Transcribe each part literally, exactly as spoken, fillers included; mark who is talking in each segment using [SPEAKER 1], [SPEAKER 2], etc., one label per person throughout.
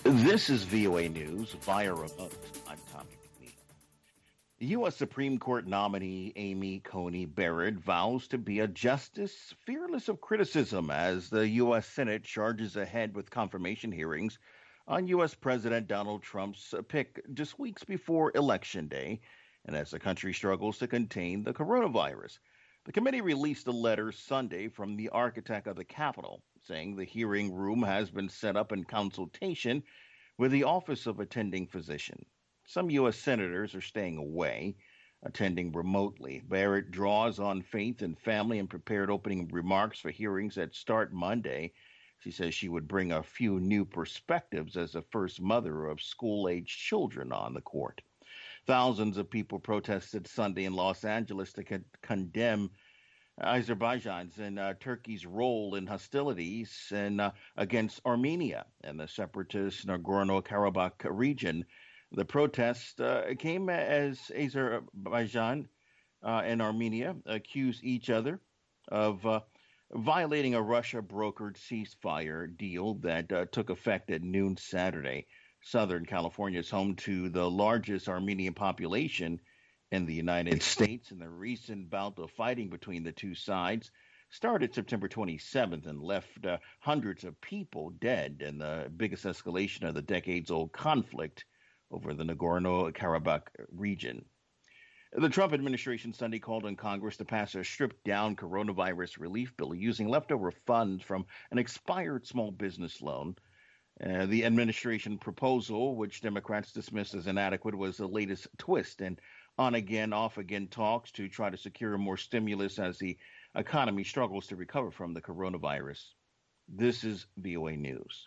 [SPEAKER 1] This is V O A News via remote. I'm Tommy McNeil. U S. Supreme Court nominee Amy Coney Barrett vows to be a justice fearless of criticism as the U S. Senate charges ahead with confirmation hearings on U S. President Donald Trump's pick just weeks before Election Day, and as the country struggles to contain the coronavirus. The committee released a letter Sunday from the architect of the Capitol, saying the hearing room has been set up in consultation with the Office of Attending Physician. Some U S senators are staying away, attending remotely. Barrett draws on faith and family and prepared opening remarks for hearings that start Monday. She says she would bring a few new perspectives as the first mother of school-aged children on the court. Thousands of people protested Sunday in Los Angeles to con- condemn Azerbaijan's and uh, Turkey's role in hostilities and, uh, against Armenia and the separatist Nagorno-Karabakh region. The protest uh, came as Azerbaijan uh, and Armenia accused each other of uh, violating a Russia-brokered ceasefire deal that uh, took effect at noon Saturday. Southern California is home to the largest Armenian population in the United States, and the recent bout of fighting between the two sides started September twenty-seventh and left uh, hundreds of people dead in the biggest escalation of the decades-old conflict over the Nagorno-Karabakh region. The Trump administration Sunday called on Congress to pass a stripped-down coronavirus relief bill using leftover funds from an expired small business loan. Uh, the administration proposal, which Democrats dismissed as inadequate, was the latest twist in on-again, off-again talks to try to secure more stimulus as the economy struggles to recover from the coronavirus. This is V O A News.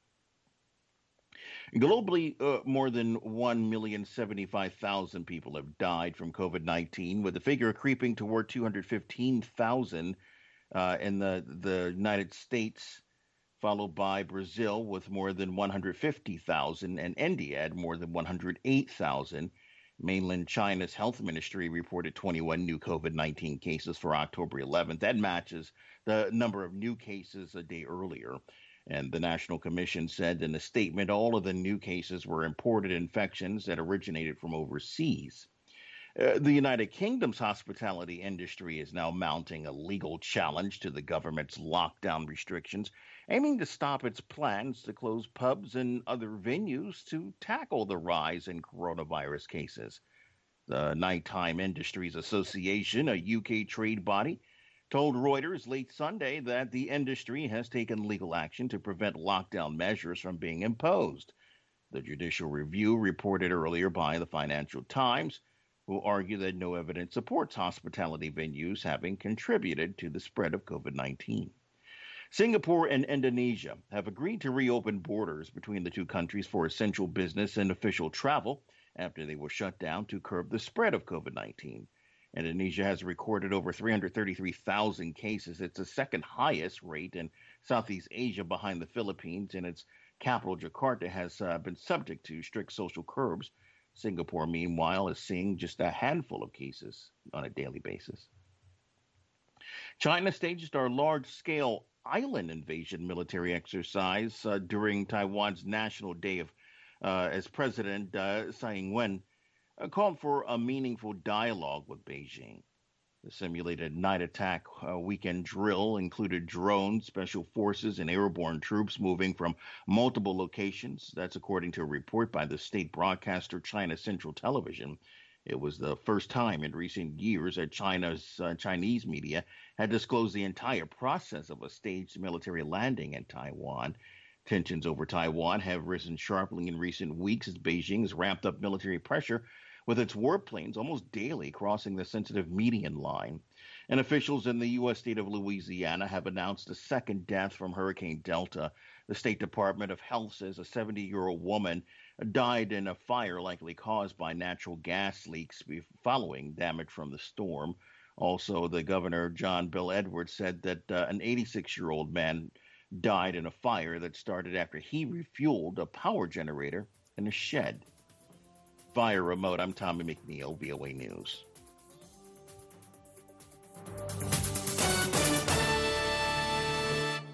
[SPEAKER 1] Globally, uh, more than one million seventy-five thousand people have died from COVID nineteen, with the figure creeping toward two hundred fifteen thousand uh, in the, the United States, followed by Brazil with more than one hundred fifty thousand and India at more than one hundred eight thousand. Mainland China's health ministry reported twenty-one new COVID nineteen cases for October eleventh. That matches the number of new cases a day earlier. And the National Commission said in a statement all of the new cases were imported infections that originated from overseas. Uh, the United Kingdom's hospitality industry is now mounting a legal challenge to the government's lockdown restrictions, aiming to stop its plans to close pubs and other venues to tackle the rise in coronavirus cases. The Nighttime Industries Association, a U K trade body, told Reuters late Sunday that the industry has taken legal action to prevent lockdown measures from being imposed. The Judicial Review, reported earlier by the Financial Times, will argue that no evidence supports hospitality venues having contributed to the spread of COVID nineteen. Singapore and Indonesia have agreed to reopen borders between the two countries for essential business and official travel after they were shut down to curb the spread of COVID nineteen. Indonesia has recorded over three hundred thirty-three thousand cases. It's the second highest rate in Southeast Asia behind the Philippines, and its capital, Jakarta, has uh, been subject to strict social curbs. Singapore, meanwhile, is seeing just a handful of cases on a daily basis. China staged a large-scale island invasion military exercise uh, during Taiwan's National Day of, uh, as President uh, Tsai Ing-wen uh, called for a meaningful dialogue with Beijing. The simulated night attack uh, weekend drill included drones, special forces, and airborne troops moving from multiple locations. That's according to a report by the state broadcaster China Central Television. It was the first time in recent years that China's uh, Chinese media had disclosed the entire process of a staged military landing in Taiwan. Tensions over Taiwan have risen sharply in recent weeks as Beijing has ramped up military pressure, with its warplanes almost daily crossing the sensitive median line. And officials in the U S state of Louisiana have announced a second death from Hurricane Delta. The State Department of Health says a seventy-year-old woman died in a fire likely caused by natural gas leaks following damage from the storm. Also, the governor, John Bill Edwards, said that uh, an eighty-six-year-old man died in a fire that started after he refueled a power generator in a shed. Via remote, I'm Tommy McNeil, V O A News.